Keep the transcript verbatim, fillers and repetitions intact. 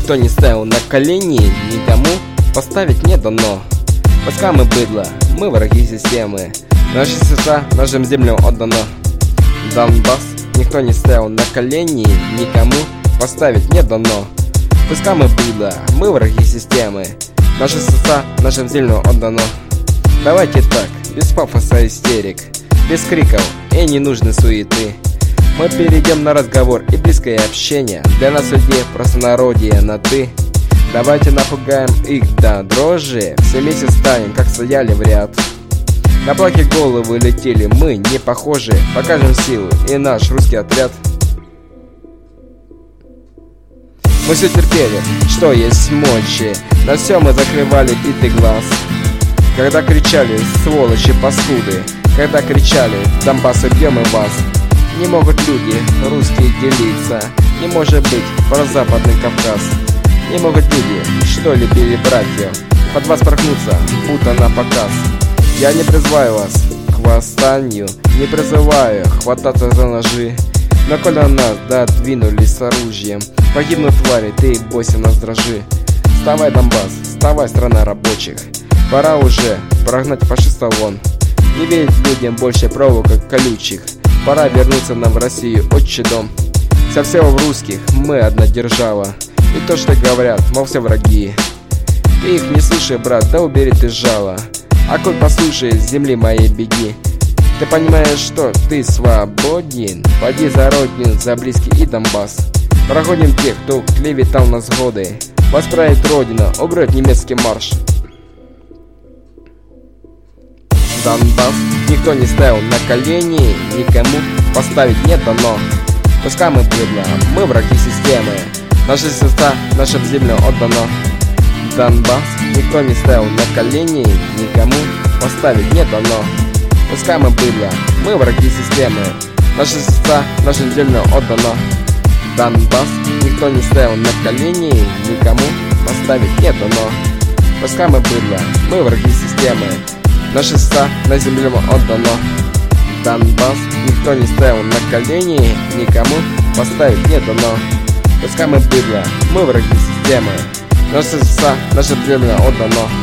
никто не ставил на колени, никому поставить не дано. Пускай мы быдло, мы враги системы, наши сердца нашим землям отдано. Донбасс никто не ставил на колени, никому поставить не дано. Пускай мы быдло, мы враги системы, наши сердца нашим землям отдано. Давайте так, без пафоса и истерик, без криков и ненужной суеты. Мы перейдем на разговор и близкое общение. Для нас людей простонародье на ты. Давайте напугаем их до дрожи. Все вместе станем, как стояли в ряд. На плахе головы летели, мы не похожи. Покажем силу и наш русский отряд. Мы все терпели, что есть мочи. На все мы закрывали битый глаз. Когда кричали сволочи паскуды, когда кричали Донбасс убьем и вас. Не могут люди русские делиться, не может быть про Западный Кавказ. Не могут люди, что любили братьев, под вас проткнуться, будто на показ. Я не призываю вас к восстанию, не призываю хвататься за ножи. Но коли нас додвинулись с оружием, погибнут твари, ты бойся нас дрожи. Вставай, Донбасс, вставай, страна рабочих, пора уже прогнать фашистов вон. Не верить людям больше проволок колючих, пора вернуться нам в Россию, отчий дом. Со всего в русских мы одна держава, и то, что говорят, мол, все враги. Ты их не слушай, брат, да убери ты жало. А коль послушай, с земли моей беги. Ты понимаешь, что ты свободен? Пойди за родину, за близкий и Донбасс. Проходим тех, кто клеветал нас годы. Восправить родину, убрать немецкий марш. Донбасс никто не ставил на колени, никому поставить не дано. Пускай мы быдло, мы враги системы, наши сердца нашим землям отдано. Донбасс никто не ставил на колени, никому поставить не дано. Пускай мы быдло, мы враги системы, наши сердца нашим землям отдано. Донбасс никто не ставил на колени, никому поставить не дано. Пускай мы быдло, мы враги системы, наши сердца на землю отдано. Донбасс никто не ставил на колени, никому поставить не дано. Пускай мы быдло, мы враги системы, наши сердца нашим землям отдано.